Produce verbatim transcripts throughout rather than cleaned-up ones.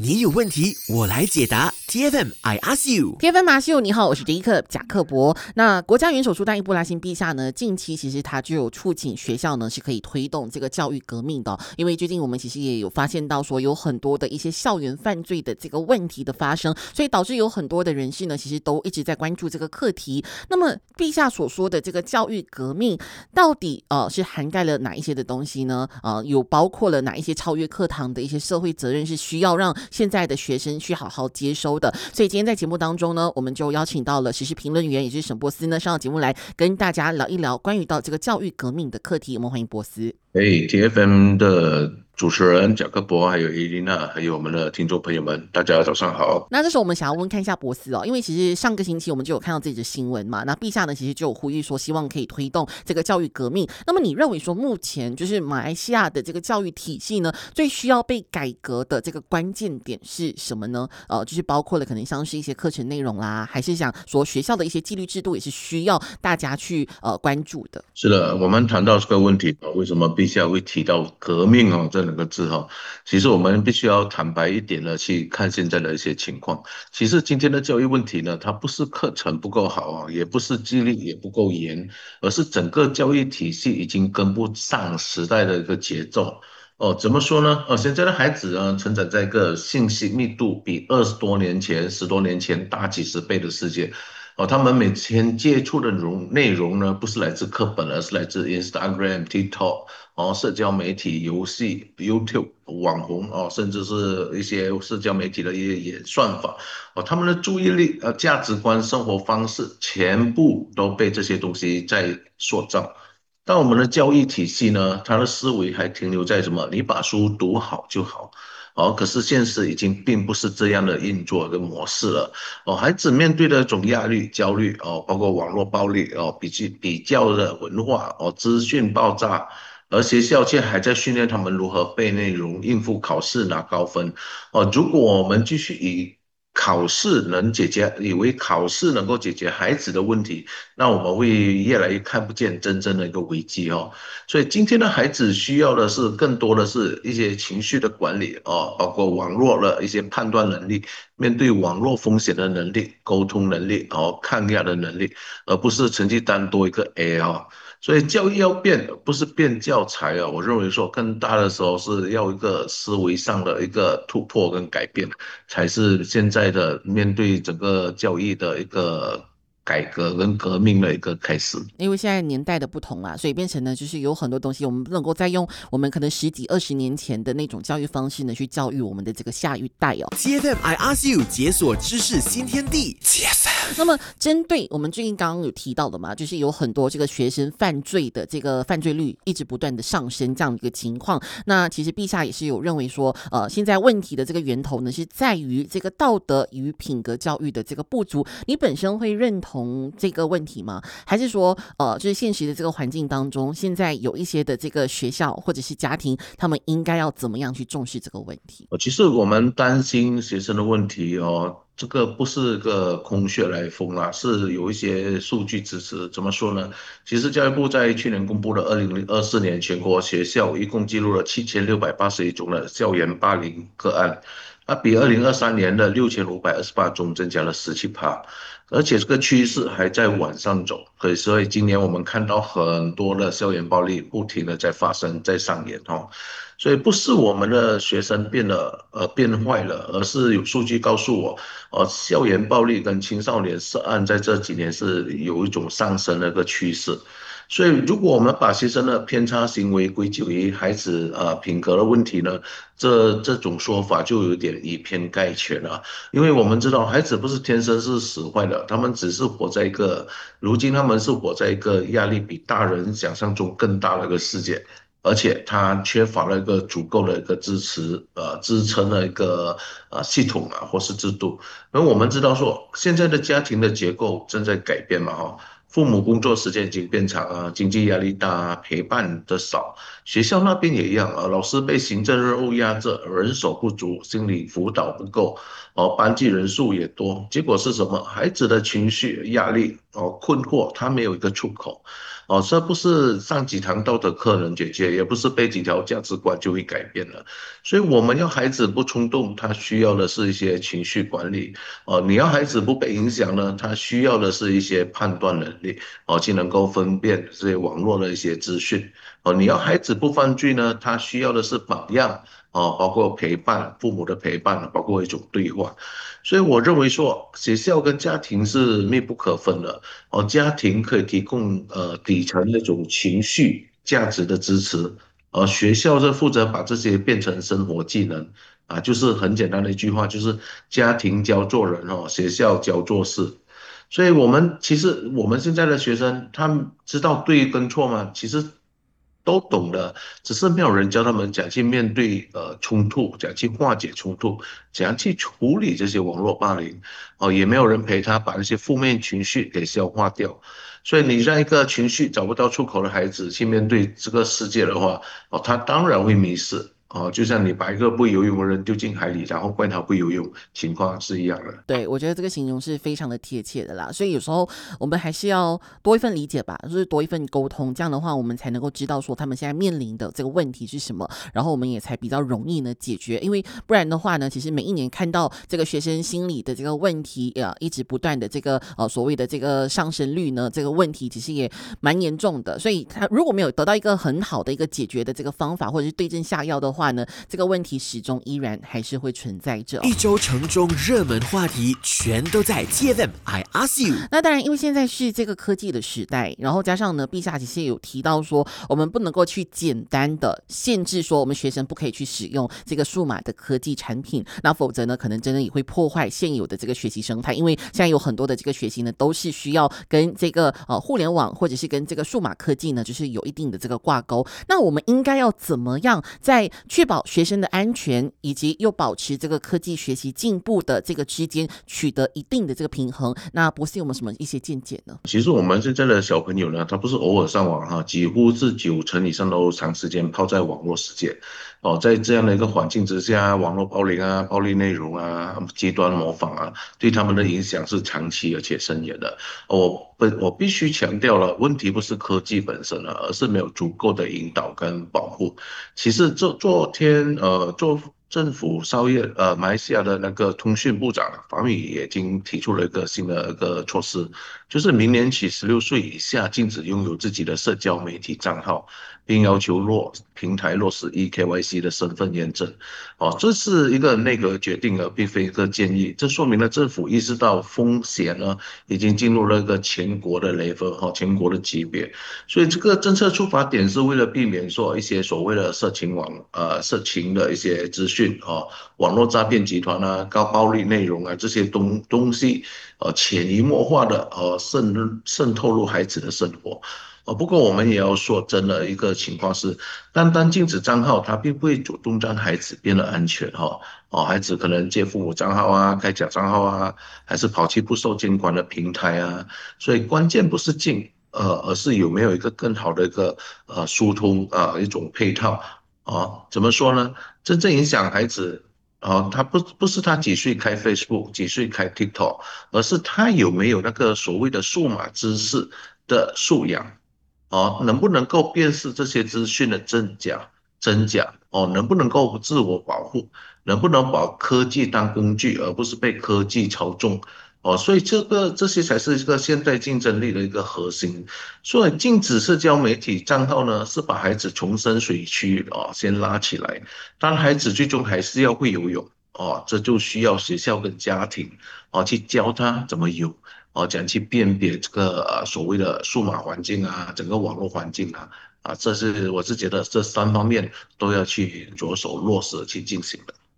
你有问题，我来解答。T F M I ask you。 T F M 马秀，你好，我是迪克贾克伯。那国家元首苏丹伊布拉辛陛下呢，近期其实他就有促请学校呢是可以推动这个教育革命的、哦，因为最近我们其实也有发现到说有很多的一些校园犯罪的这个问题的发生，所以导致有很多的人士呢其实都一直在关注这个课题。那么陛下所说的这个教育革命，到底呃是涵盖了哪一些的东西呢？呃，有包括了哪一些超越课堂的一些社会责任是需要让现在的学生去好好接收的？所以今天在节目当中呢，我们就邀请到了时事评论员，也就是沈波斯呢，上到节目来跟大家聊一聊关于到这个教育革命的课题。我们欢迎波斯。 哎 ，T F M 的主持人贾克伯，还有伊琳娜，还有我们的听众朋友们，大家早上好。 那这时候我们想要问看一下波斯哦，因为其实上个星期我们就有看到这则新闻嘛，那陛下呢其实就有呼吁说，希望可以推动这个教育革命。那么你认为说，目前就是马来西亚的这个教育体系呢，最需要被改革的这个关键点是什么呢？呃，就是包括了可能像是一些课程内容啦，还是想说学校的一些纪律制度也是需要大家去呃关注的。 是的，我们谈到这个问题，为什么陛下会提到革命哦这两个字哈？其实我们必须要坦白一点的去看现在的一些情况。其实今天的教育问题呢，它不是课程不够好啊，也不是纪律也不够严，而是整个教育体系已经跟不上时代的一个节奏。哦，怎么说呢？哦，现在的孩子呢，成长在一个信息密度比二十多年前、十多年前大几十倍的世界。哦，他们每天接触的容内容呢，不是来自课本，而是来自 Instagram、TikTok 哦，社交媒体、游戏、YouTube、网红哦，甚至是一些社交媒体的一些演算法哦，他们的注意力、呃价值观、生活方式，全部都被这些东西在塑造。但我们的教育体系呢，它的思维还停留在什么？你把书读好就好。哦，可是现实已经并不是这样的运作跟模式了。哦，孩子面对的这种压力、焦虑哦，包括网络暴力哦，比较比较的文化哦，资讯爆炸，而学校却还在训练他们如何背内容、应付考试、拿高分。哦，如果我们继续以考试能解决，以为考试能够解决孩子的问题，那我们会越来越看不见真正的一个危机哦。所以今天的孩子需要的是更多的是一些情绪的管理哦，包括网络的一些判断能力，面对网络风险的能力、沟通能力哦、抗压的能力，而不是成绩单多一个 A 哦。所以教育要变，不是变教材啊。我认为说更大的时候是要一个思维上的一个突破跟改变，才是现在的面对整个教育的一个改革跟革命的一个开始。 因为现在年代的不同啦，所以变成呢，就是有很多东西我们不能够再用我们可能十几二十年前的那种教育方式呢，去教育我们的这个下一代哦。 T F M I ask you， 解锁知识新天地。T F M。 那么，针对我们最近刚刚有提到的嘛，就是有很多这个学生犯罪的这个犯罪率一直不断的上升这样的一个情况。那其实陛下也是有认为说，呃，现在问题的这个源头呢，是在于这个道德与品格教育的这个不足。你本身会认同这个问题吗？还是说，呃，就是现实的这个环境当中，现在有一些的这个学校或者是家庭，他们应该要怎么样去重视这个问题？ 其实我们担心学生的问题哦，这个不是个空穴来风啦，是有一些数据支持。怎么说呢？其实教育部在去年公布的二零二四年全国学校一共记录了七千六百八十一宗的校园霸凌个案，那比二零二三年的六千五百二十八宗增加了十七%。而且这个趋势还在往上走，所以今年我们看到很多的校园暴力不停的在发生，在上演哦。所以不是我们的学生变了，呃，变坏了，而是有数据告诉我，呃，校园暴力跟青少年涉案在这几年是有一种上升的一个趋势。所以，如果我们把学生的偏差行为归咎于孩子呃品格的问题呢，这这种说法就有点以偏概全了。因为我们知道，孩子不是天生是使坏的，他们只是活在一个，如今他们是活在一个压力比大人想象中更大的一个世界。而且他缺乏了一个足够的一个支持，呃，支撑的一个呃系统啊，或是制度。而我们知道说，现在的家庭的结构正在改变嘛，哈， 父母工作时间已经变长啊，经济压力大啊，陪伴的少。学校那边也一样啊，老师被行政任务压着，人手不足，心理辅导不够，哦，班级人数也多，结果是什么？孩子的情绪压力哦，困惑，他没有一个出口。哦，这不是上几堂道德课能解决，也不是背几条价值观就会改变了。所以我们要孩子不冲动，他需要的是一些情绪管理。哦，你要孩子不被影响呢，他需要的是一些判断能力，哦，去能够分辨这些网络的一些资讯。哦，你要孩子不犯罪呢，他需要的是榜样。哦，包括陪伴，父母的陪伴，包括一种对话。所以我认为说，学校跟家庭是密不可分的。哦，家庭可以提供呃底层那种情绪价值的支持，而学校是负责把这些变成生活技能。啊，就是很简单的一句话，就是家庭教做人哦，学校教做事。所以我们其实我们现在的学生，他们知道对跟错吗？其实都懂的，只是没有人教他们怎样去面对呃冲突，怎样去化解冲突，怎样去处理这些网络霸凌。哦，也没有人陪他把那些负面情绪给消化掉。所以你让一个情绪找不到出口的孩子去面对这个世界的话，哦，他当然会迷失。哦，就像你把一个不游泳的人丢进海里，然后怪他不游泳，情况是一样的。 对，我觉得这个形容是非常的贴切的啦，所以有时候我们还是要多一份理解吧，就是多一份沟通，这样的话我们才能够知道说他们现在面临的这个问题是什么，然后我们也才比较容易呢解决，因为不然的话呢，其实每一年看到这个学生心理的这个问题呃一直不断的这个呃所谓的这个上升率呢，这个问题其实也蛮严重的，所以他如果没有得到一个很好的一个解决的这个方法，或者是对症下药的话呢，这个问题始终依然还是会存在着、哦。 一周城中热门话题全都在 T F M I Ask You。 那当然，因为现在是这个科技的时代，然后加上呢，陛下其实也有提到说，我们不能够去简单的限制说我们学生不可以去使用这个数码的科技产品，那否则呢，可能真的也会破坏现有的这个学习生态，因为现在有很多的这个学习呢，都是需要跟这个呃互联网或者是跟这个数码科技呢，就是有一定的这个挂钩。那我们应该要怎么样在确保学生的安全以及又保持这个科技学习进步的这个之间取得一定的这个平衡？那博士有没有什么一些见解呢？ 其实我们现在的小朋友呢，他不是偶尔上网哈，几乎是九成以上都长时间泡在网络世界。哦，在这样的一个环境之下，网络暴力啊、暴力内容啊、极端模仿啊，对他们的影响是长期而且深远的。我本我必须强调了，问题不是科技本身了，而是没有足够的引导跟保护。其实昨昨天呃，做政府稍夜呃，马来西亚的那个通讯部长防宇也已经提出了一个新的一个措施，就是明年起十六岁以下禁止拥有自己的社交媒体账号，并要求落平台落实 E K Y C 的身份验证。哦，这是一个内阁决定而并非一个建议。这说明了政府意识到风险呢，已经进入了一个全国的 level 哈，全国的级别。所以这个政策出发点是为了避免说一些所谓的色情网呃色情的一些资讯啊、网络诈骗集团啊、高暴力内容啊这些东东西，呃潜移默化的呃渗渗透入孩子的生活。呃，不过我们也要说真的一个情况是，单单禁止账号，它并不会主动让孩子变得安全哈。哦，孩子可能借父母账号啊，开假账号啊，还是跑去不受监管的平台啊。所以关键不是禁，呃，而是有没有一个更好的一个呃疏通啊、呃、一种配套啊？怎么说呢？真正影响孩子啊，他不不是他几岁开 Facebook，几岁开 TikTok，而是他有没有那个所谓的数码知识的素养。哦，能不能够辨识这些资讯的真假真假？哦，能不能够自我保护？能不能把科技当工具，而不是被科技操纵？哦，所以这个这些才是一个现代竞争力的一个核心。所以禁止社交媒体账号呢，是把孩子从深水区哦先拉起来，但孩子最终还是要会游泳。哦，这就需要学校跟家庭哦去教他怎么游。哦，怎样去辨别这个呃所谓的数码环境啊，整个网络环境啊，啊，这是我是觉得这三方面都要去着手落实去进行的。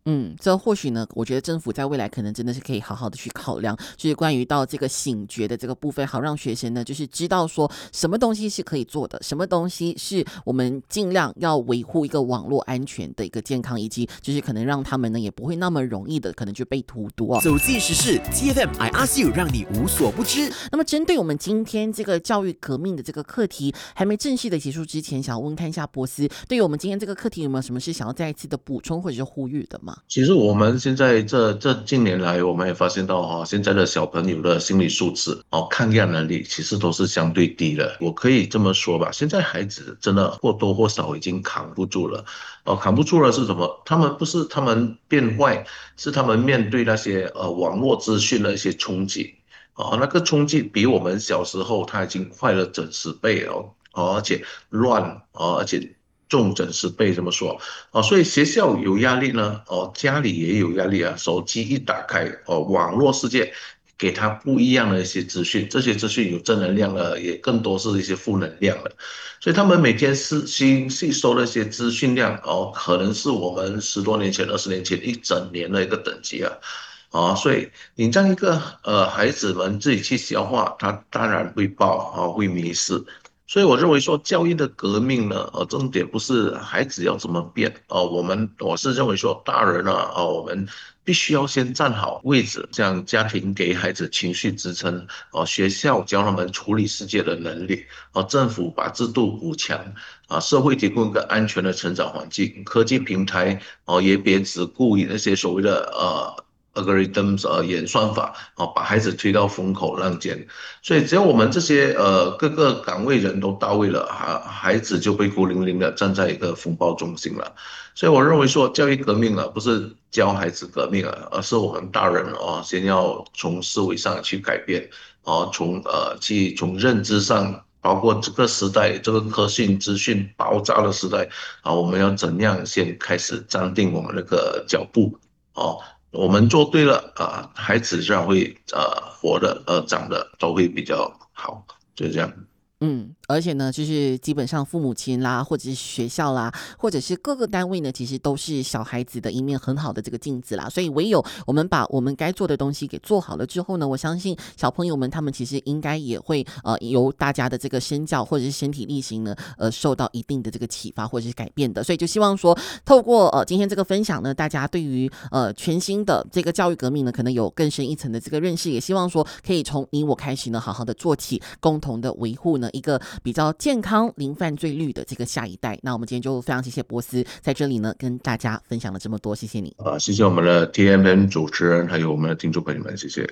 嗯，这或许呢，我觉得政府在未来可能真的是可以好好的去考量，就是关于到这个醒觉的这个部分，好让学生呢就是知道说什么东西是可以做的，什么东西是我们尽量要维护一个网络安全的一个健康，以及就是可能让他们呢也不会那么容易的可能就被荼毒哦。 走进时事 T F M I ask you， 让你无所不知。 那么针对我们今天这个教育革命的这个课题还没正式的结束之前，想要问看一下博斯，对于我们今天这个课题有没有什么是想要再一次的补充或者是呼吁的吗？ 其实我们现在这这近年来，我们也发现到哈、哦，现在的小朋友的心理素质哦，抗压能力其实都是相对低的。我可以这么说吧，现在孩子真的或多或少已经扛不住了。哦，扛不住了是什么？他们不是他们变坏，是他们面对那些呃网络资讯的一些冲击。哦，那个冲击比我们小时候他已经快了整十倍哦，哦而且乱哦，而且重整十倍这么说。哦，所以学校有压力呢，哦，家里也有压力啊。手机一打开，哦，网络世界给他不一样的一些资讯，这些资讯有正能量的，也更多是一些负能量的。所以他们每天吸吸吸收的一些资讯量，哦，可能是我们十多年前、二十年前一整年的一个等级啊。啊，所以你让一个呃孩子们自己去消化，他当然会爆啊，会迷失。所以我认为说教育的革命呢，呃，重点不是孩子要怎么变，哦、我们我是认为说大人啊，哦、我们必须要先站好位置，这样家庭给孩子情绪支撑，哦、学校教他们处理世界的能力，哦、政府把制度补强，啊、社会提供一个安全的成长环境，科技平台哦、也别只顾以那些所谓的呃。algorithms 呃演算法哦，把孩子推到风口浪尖，所以只要我们这些呃各个岗位人都到位了，孩孩子就会孤零零的站在一个风暴中心了。所以我认为说教育革命啊，不是教孩子革命啊，而是我们大人哦，先要从思维上去改变哦，从呃去从认知上。包括这个时代，这个科讯资讯爆炸的时代啊，我们要怎样先开始站定我们那个脚步哦？我们做对了啊，孩子这样会呃活的呃长得都会比较好，就这样。 嗯，而且呢，就是基本上父母亲啦，或者是学校啦，或者是各个单位呢，其实都是小孩子的一面很好的这个镜子啦。所以唯有我们把我们该做的东西给做好了之后呢，我相信小朋友们他们其实应该也会呃由大家的这个身教或者是身体力行呢，呃受到一定的这个启发或者是改变的。所以就希望说，透过呃今天这个分享呢，大家对于呃全新的这个教育革命呢，可能有更深一层的这个认识，也希望说可以从你我开始呢，好好的做起，共同的维护呢。一个比较健康、零犯罪率的这个下一代。那我们今天就非常谢谢博斯在这里呢跟大家分享了这么多，谢谢你。 啊，谢谢我们的 T M N 主持人，还有我们的听众朋友们，谢谢。